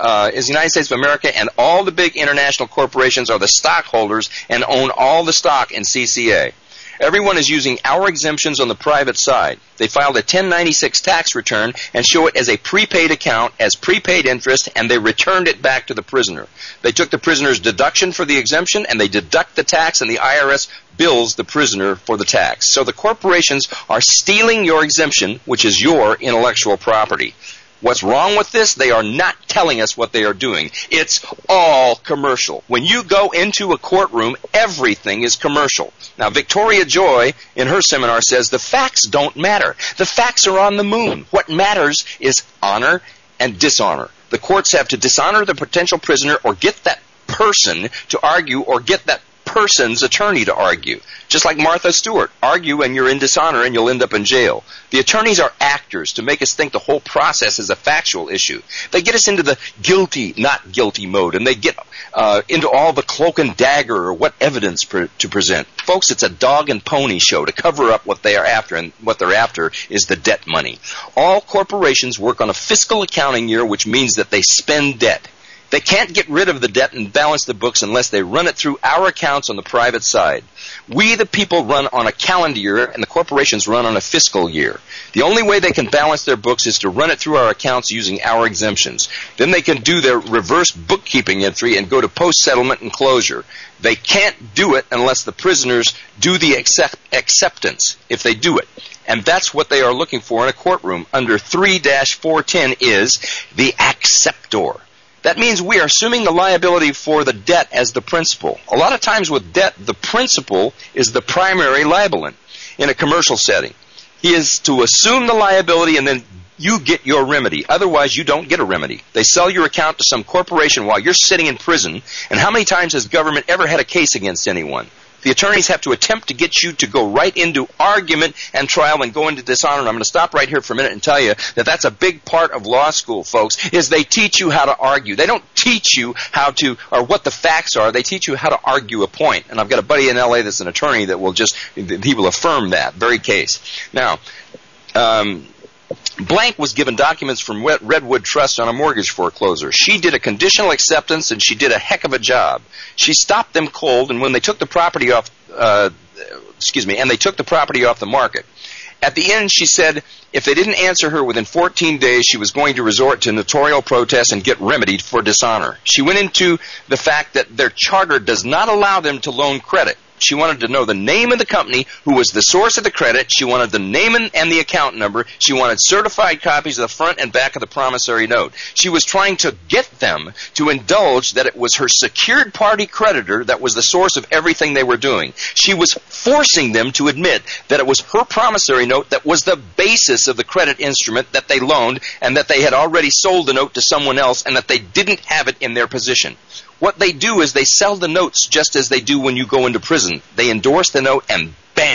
America, and all the big international corporations are the stockholders and own all the stock in CCA. Everyone is using our exemptions on the private side. They filed a 1096 tax return and show it as a prepaid account, as prepaid interest, and they returned it back to the prisoner. They took the prisoner's deduction for the exemption, and they deduct the tax, and the IRS bills the prisoner for the tax. So the corporations are stealing your exemption, which is your intellectual property. What's wrong with this? They are not telling us what they are doing. It's all commercial. When you go into a courtroom, everything is commercial. Now, Victoria Joy, in her seminar, says the facts don't matter. The facts are on the moon. What matters is honor and dishonor. The courts have to dishonor the potential prisoner or get that person to argue or get that person's attorney to argue. Just like Martha Stewart, argue and you're in dishonor and you'll end up in jail. The attorneys are actors to make us think the whole process is a factual issue. They get us into the guilty, not guilty mode, and they get into all the cloak and dagger or what evidence to present. Folks, it's a dog and pony show to cover up what they are after, and what they're after is the debt money. All corporations work on a fiscal accounting year, which means that they spend debt. They can't get rid of the debt and balance the books unless they run it through our accounts on the private side. We, the people, run on a calendar year, and the corporations run on a fiscal year. The only way they can balance their books is to run it through our accounts using our exemptions. Then they can do their reverse bookkeeping entry and go to post-settlement and closure. They can't do it unless the prisoners do the acceptance, if they do it. And that's what they are looking for in a courtroom. Under 3-410 is the acceptor. That means we are assuming the liability for the debt as the principal. A lot of times with debt, the principal is the primary liabilint in a commercial setting. He is to assume the liability and then you get your remedy. Otherwise, you don't get a remedy. They sell your account to some corporation while you're sitting in prison. And how many times has government ever had a case against anyone? The attorneys have to attempt to get you to go right into argument and trial and go into dishonor. And I'm going to stop right here for a minute and tell you that that's a big part of law school, folks, is they teach you how to argue. They don't teach you how to, or what the facts are. They teach you how to argue a point. And I've got a buddy in L.A. that's an attorney that will he will affirm that very case. Now, Blank was given documents from Redwood Trust on a mortgage foreclosure. She did a conditional acceptance, and she did a heck of a job. She stopped them cold, and when they took the property off, the market. At the end, she said if they didn't answer her within 14 days, she was going to resort to notarial protest and get remedied for dishonor. She went into the fact that their charter does not allow them to loan credit. She wanted to know the name of the company, who was the source of the credit. She wanted the name and the account number. She wanted certified copies of the front and back of the promissory note. She was trying to get them to indulge that it was her secured party creditor that was the source of everything they were doing. She was forcing them to admit that it was her promissory note that was the basis of the credit instrument that they loaned, and that they had already sold the note to someone else, and that they didn't have it in their possession. What they do is they sell the notes just as they do when you go into prison. They endorse the note and bam,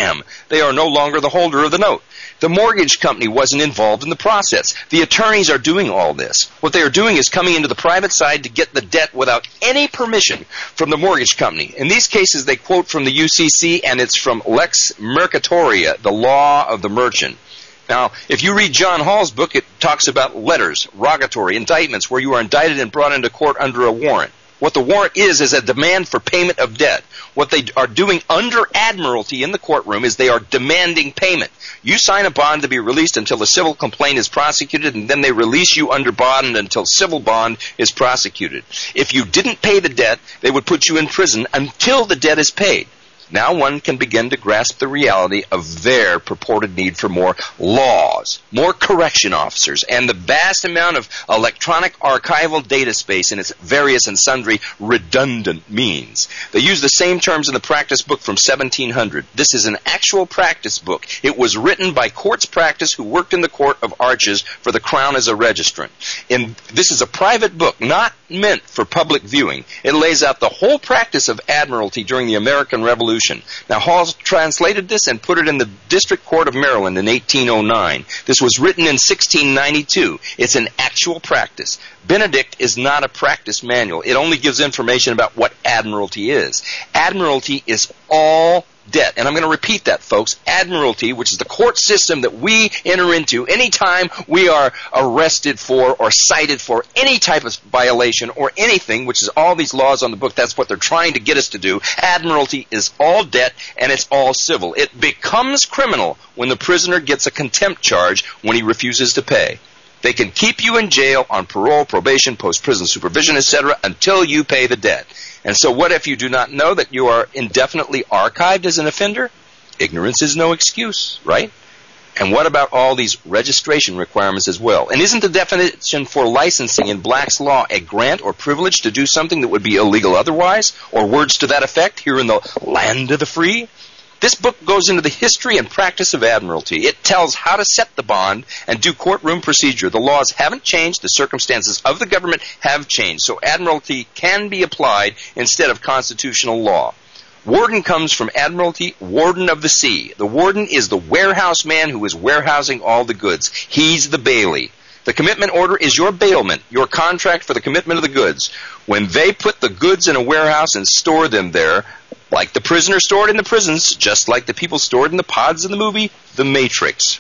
bam, they are no longer the holder of the note. The mortgage company wasn't involved in the process. The attorneys are doing all this. What they are doing is coming into the private side to get the debt without any permission from the mortgage company. In these cases, they quote from the UCC, and it's from Lex Mercatoria, the law of the merchant. Now, if you read John Hall's book, it talks about letters, rogatory, indictments, where you are indicted and brought into court under a warrant. What the warrant is a demand for payment of debt. What they are doing under admiralty in the courtroom is they are demanding payment. You sign a bond to be released until the civil complaint is prosecuted, and then they release you under bond until civil bond is prosecuted. If you didn't pay the debt, they would put you in prison until the debt is paid. Now one can begin to grasp the reality of their purported need for more laws, more correction officers, and the vast amount of electronic archival data space in its various and sundry redundant means. They use the same terms in the practice book from 1700. This is an actual practice book. It was written by courts practice who worked in the Court of Arches for the Crown as a registrant. This is a private book, not meant for public viewing. It lays out the whole practice of admiralty during the American Revolution. Now, Hall translated this and put it in the District Court of Maryland in 1809. This was written in 1692. It's an actual practice. Benedict is not a practice manual. It only gives information about what admiralty is. Admiralty is all debt. And I'm going to repeat that, folks. Admiralty, which is the court system that we enter into anytime we are arrested for or cited for any type of violation or anything, which is all these laws on the book. That's what they're trying to get us to do. Admiralty is all debt, and it's all civil. It becomes criminal when the prisoner gets a contempt charge when he refuses to pay. They can keep you in jail on parole, probation, post-prison supervision, etc., until you pay the debt. And so what if you do not know that you are indefinitely archived as an offender? Ignorance is no excuse, right? And what about all these registration requirements as well? And isn't the definition for licensing in Black's Law a grant or privilege to do something that would be illegal otherwise? Or words to that effect here in the land of the free? This book goes into the history and practice of admiralty. It tells how to set the bond and do courtroom procedure. The laws haven't changed. The circumstances of the government have changed. So admiralty can be applied instead of constitutional law. Warden comes from admiralty, warden of the sea. The warden is the warehouse man who is warehousing all the goods. He's the bailee. The commitment order is your bailment, your contract for the commitment of the goods. When they put the goods in a warehouse and store them there, like the prisoner stored in the prisons, just like the people stored in the pods in the movie, The Matrix.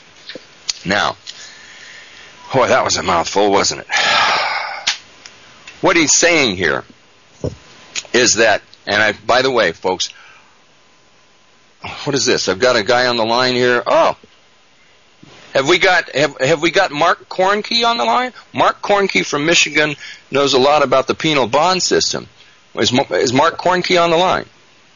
Now, boy, that was a mouthful, wasn't it? What he's saying here is that, and by the way, folks, what is this? I've got a guy on the line here. Oh, have we got Mark Kornke on the line? Mark Kornke from Michigan knows a lot about the penal bond system. Is Mark Kornke on the line?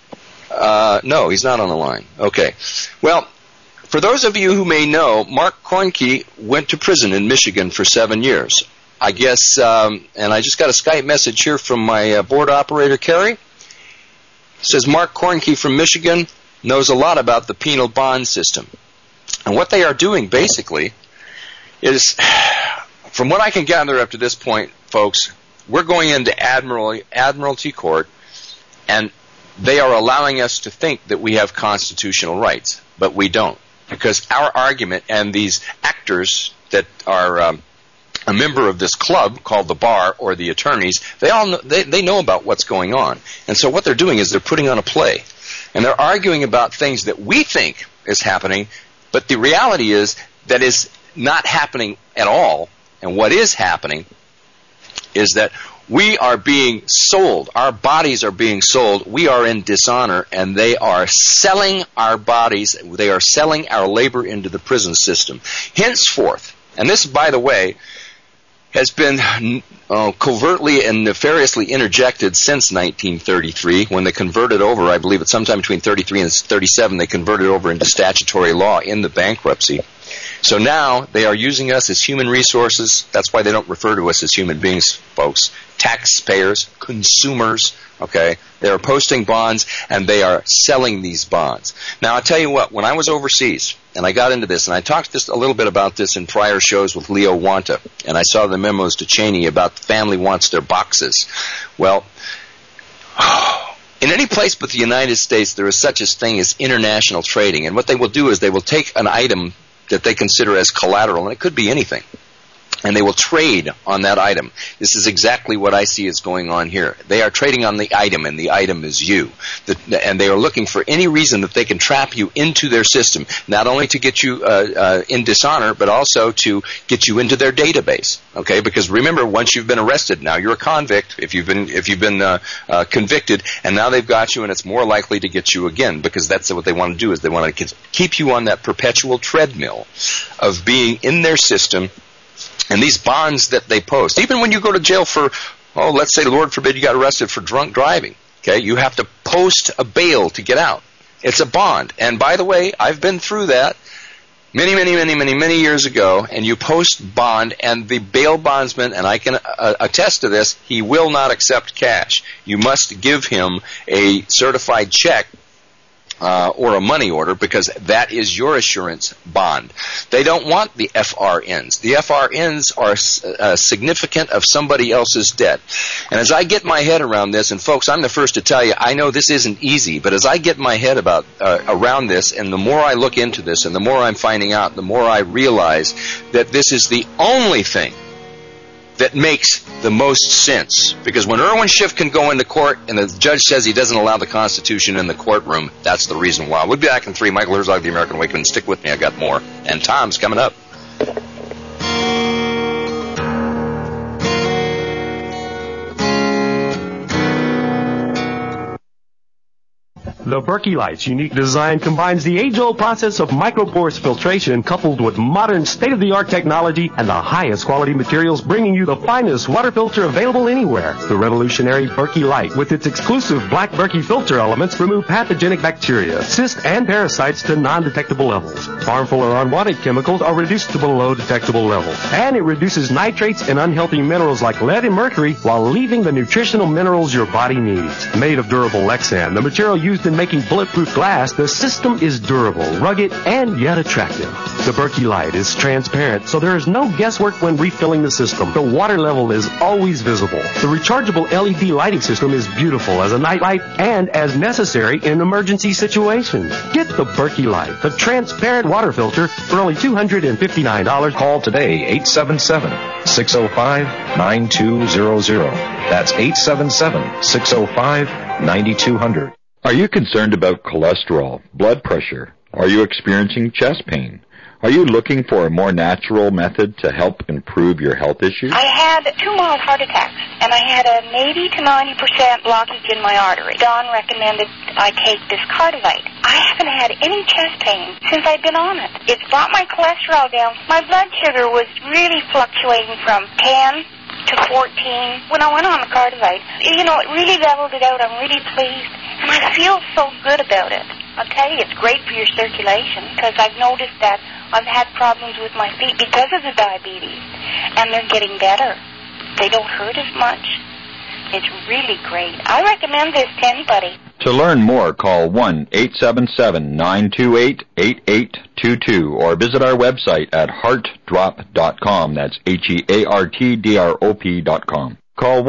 No, he's not on the line. Okay. Well, for those of you who may know, Mark Kornke went to prison in Michigan for 7 years. I guess, and I just got a Skype message here from my board operator, Kerry. It says Mark Kornke from Michigan knows a lot about the penal bond system. And what they are doing, basically, is, from what I can gather up to this point, folks, we're going into Admiralty Court, and they are allowing us to think that we have constitutional rights, but we don't. Because our argument, and these actors that are a member of this club called the bar or the attorneys, they know about what's going on. And so what they're doing is they're putting on a play. And they're arguing about things that we think is happening, but the reality is that is not happening at all. And what is happening is that we are being sold. Our bodies are being sold. We are in dishonor, and they are selling our bodies. They are selling our labor into the prison system. Henceforth, and this, by the way, has been covertly and nefariously interjected since 1933, when they converted over, I believe it's sometime between 33 and 37, they converted over into statutory law in the bankruptcy. So now they are using us as human resources. That's why they don't refer to us as human beings, folks. Taxpayers, consumers, okay? They are posting bonds, and they are selling these bonds. Now, I'll tell you what, when I was overseas, and I got into this, and I talked just a little bit about this in prior shows with Leo Wanta, and I saw the memos to Cheney about the family wants their boxes. Well, In any place but the United States, there is such a thing as international trading. And what they will do is they will take an item that they consider as collateral, and it could be anything, and they will trade on that item. This is exactly what I see is going on here. They are trading on the item, and the item is you. And they are looking for any reason that they can trap you into their system, not only to get you in dishonor, but also to get you into their database. Okay, because remember, once you've been arrested, now you're a convict. If you've been convicted, and now they've got you, and it's more likely to get you again, because that's what they want to do. Is they want to keep you on that perpetual treadmill of being in their system. And these bonds that they post, even when you go to jail for, let's say, Lord forbid, you got arrested for drunk driving, okay, you have to post a bail to get out. It's a bond. And by the way, I've been through that many years ago, and you post bond, and the bail bondsman, and I can attest to this, he will not accept cash. You must give him a certified check or a money order, because that is your assurance bond. They don't want the FRNs. The FRNs are significant of somebody else's debt. And as I get my head around this, and folks, I'm the first to tell you, I know this isn't easy, but as I get my head around this, and the more I look into this, and the more I'm finding out, the more I realize that this is the only thing that makes the most sense. Because when Irwin Schiff can go into court and the judge says he doesn't allow the Constitution in the courtroom, that's the reason why. We'll be back in 3. Michael Herzog, The American Awakening. Stick with me, I got more. And Tom's coming up. The Berkey Light's unique design combines the age-old process of microporous filtration coupled with modern state-of-the-art technology and the highest quality materials, bringing you the finest water filter available anywhere. The revolutionary Berkey Light, with its exclusive black Berkey filter elements, remove pathogenic bacteria, cysts, and parasites to non-detectable levels. Harmful or unwanted chemicals are reduced to below detectable levels. And it reduces nitrates and unhealthy minerals like lead and mercury while leaving the nutritional minerals your body needs. Made of durable Lexan, the material used in making bulletproof glass, the system is durable, rugged, and yet attractive. The Berkey Light is transparent, so there is no guesswork when refilling the system. The water level is always visible. The rechargeable LED lighting system is beautiful as a night light and as necessary in emergency situations. Get the Berkey Light, the transparent water filter, for only $259. Call today, 877-605-9200. That's 877-605-9200. Are you concerned about cholesterol, blood pressure? Are you experiencing chest pain? Are you looking for a more natural method to help improve your health issues? I had 2 mild heart attacks, and I had an 80 to 90% blockage in my artery. Don recommended I take this Cardivite. I haven't had any chest pain since I've been on it. It's brought my cholesterol down. My blood sugar was really fluctuating from 10 to 14 when I went on the Cardivite. You know, it really leveled it out. I'm really pleased, and I feel so good about it. I'll tell you, it's great for your circulation, because I've noticed that I've had problems with my feet because of the diabetes, and they're getting better. They don't hurt as much. It's really great. I recommend this to anybody. To learn more, call 1-877-928-8822 or visit our website at heartdrop.com. That's HEARTDROP.com. Call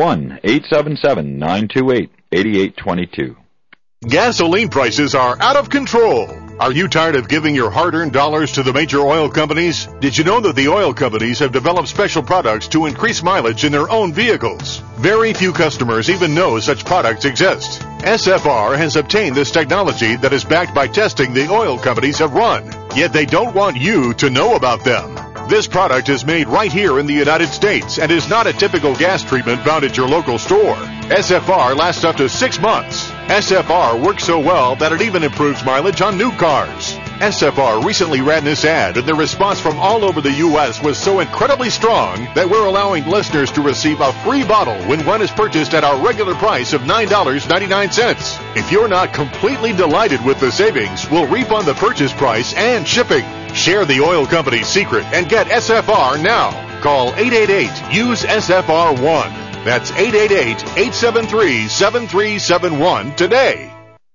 1-877-928-8822. Gasoline prices are out of control. Are you tired of giving your hard-earned dollars to the major oil companies? Did you know that the oil companies have developed special products to increase mileage in their own vehicles? Very few customers even know such products exist. SFR has obtained this technology that is backed by testing the oil companies have run, yet they don't want you to know about them. This product is made right here in the United States and is not a typical gas treatment found at your local store. SFR lasts up to 6 months. SFR works so well that it even improves mileage on new cars. SFR recently ran this ad, and the response from all over the U.S. was so incredibly strong that we're allowing listeners to receive a free bottle when one is purchased at our regular price of $9.99. If you're not completely delighted with the savings, we'll refund the purchase price and shipping. Share the oil company's secret and get SFR now. Call 888-USE-SFR1. That's 888-873-7371 today.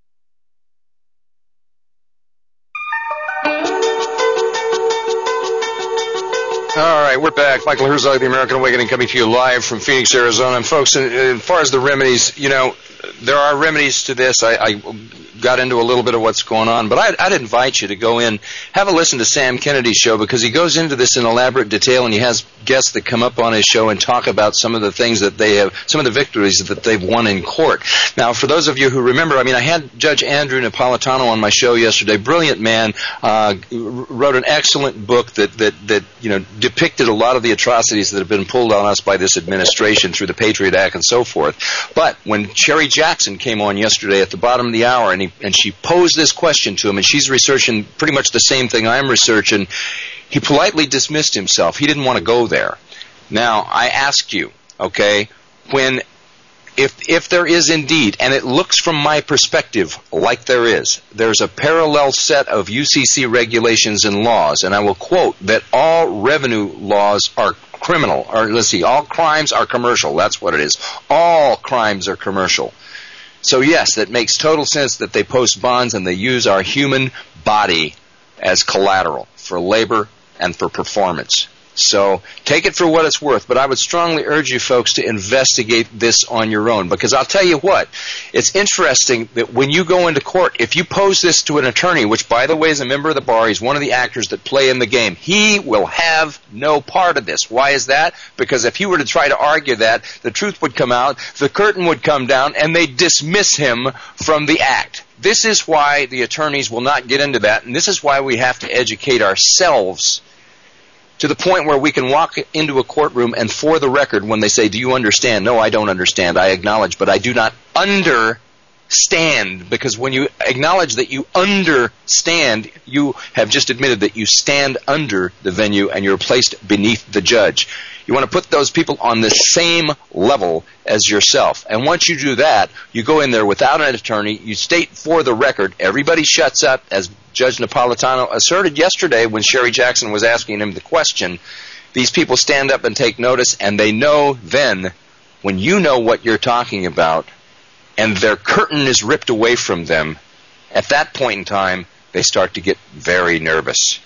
All right, we're back. Michael Herzog, The American Awakening, coming to you live from Phoenix, Arizona. And folks, as far as the remedies, you know, there are remedies to this. I got into a little bit of what's going on, but I'd invite you to go in, have a listen to Sam Kennedy's show, because he goes into this in elaborate detail, and he has guests that come up on his show and talk about some of the things that they have, some of the victories that they've won in court. Now, for those of you who remember, I had Judge Andrew Napolitano on my show yesterday. Brilliant man, wrote an excellent book that depicted a lot of the atrocities that have been pulled on us by this administration through the Patriot Act and so forth. But when Sherry Jackson came on yesterday at the bottom of the hour, and she posed this question to him, and she's researching pretty much the same thing I'm researching, he politely dismissed himself. He didn't want to go there. Now, I ask you, okay, if there is indeed, and it looks from my perspective like there's a parallel set of UCC regulations and laws, and I will quote that all revenue laws are criminal, or let's see, all crimes are commercial. That's what it is. All crimes are commercial. So yes, that makes total sense that they post bonds and they use our human body as collateral for labor and for performance. So take it for what it's worth, but I would strongly urge you folks to investigate this on your own, because I'll tell you what, it's interesting that when you go into court, if you pose this to an attorney, which by the way is a member of the bar, he's one of the actors that play in the game, he will have no part of this. Why is that? Because if he were to try to argue that, the truth would come out, the curtain would come down, and they'd dismiss him from the act. This is why the attorneys will not get into that, and this is why we have to educate ourselves to the point where we can walk into a courtroom and for the record, when they say, do you understand? No, I don't understand. I acknowledge, but I do not understand. Because when you acknowledge that you understand, you have just admitted that you stand under the venue and you're placed beneath the judge. You want to put those people on the same level as yourself. And once you do that, you go in there without an attorney, you state for the record, everybody shuts up, as Judge Napolitano asserted yesterday when Sherry Jackson was asking him the question. These people stand up and take notice, and they know then, when you know what you're talking about, and their curtain is ripped away from them, at that point in time, they start to get very nervous.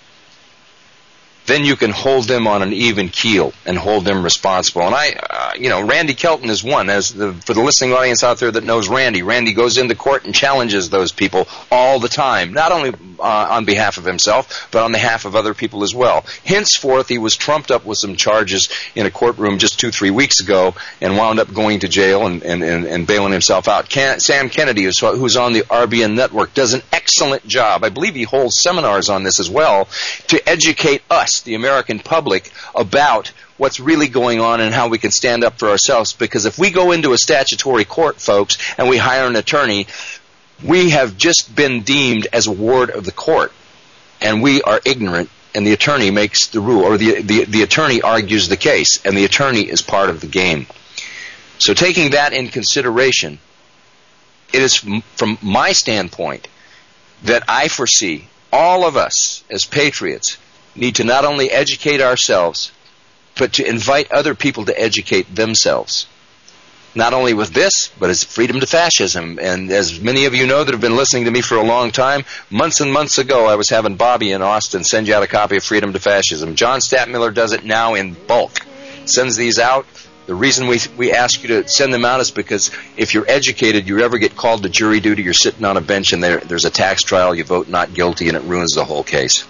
Then you can hold them on an even keel and hold them responsible. And Randy Kelton is one. For the listening audience out there that knows Randy, Randy goes into court and challenges those people all the time, not only on behalf of himself, but on behalf of other people as well. Henceforth, he was trumped up with some charges in a courtroom just 2-3 weeks ago and wound up going to jail and bailing himself out. Sam Kennedy, who's on the RBN network, does an excellent job. I believe he holds seminars on this as well to educate us, the American public, about what's really going on and how we can stand up for ourselves. Because if we go into a statutory court, folks, and we hire an attorney, we have just been deemed as a ward of the court, and we are ignorant, and the attorney makes the rule, or the attorney argues the case, and the attorney is part of the game. So taking that in consideration, it is from my standpoint that I foresee all of us as patriots need to not only educate ourselves, but to invite other people to educate themselves. Not only with this, but it's Freedom to Fascism. And as many of you know that have been listening to me for a long time, months and months ago I was having Bobby in Austin send you out a copy of Freedom to Fascism. John Stadtmiller does it now in bulk. Sends these out. The reason we ask you to send them out is because if you're educated, you ever get called to jury duty, you're sitting on a bench and there's a tax trial, you vote not guilty, and it ruins the whole case.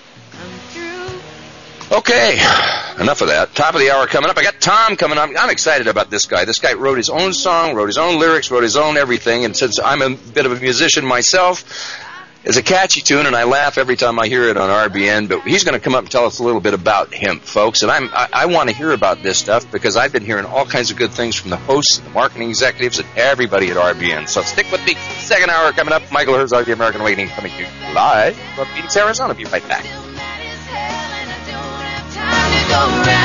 Okay, enough of that. Top of the hour coming up. I got Tom coming up. I'm excited about this guy. This guy wrote his own song, wrote his own lyrics, wrote his own everything, and since I'm a bit of a musician myself, it's a catchy tune, and I laugh every time I hear it on RBN, but he's going to come up and tell us a little bit about him, folks, and I want to hear about this stuff because I've been hearing all kinds of good things from the hosts, the marketing executives, and everybody at RBN. So stick with me. Second hour coming up. Michael Herzog, The American Awakening, coming to you live from Phoenix, Arizona. Be right back. Go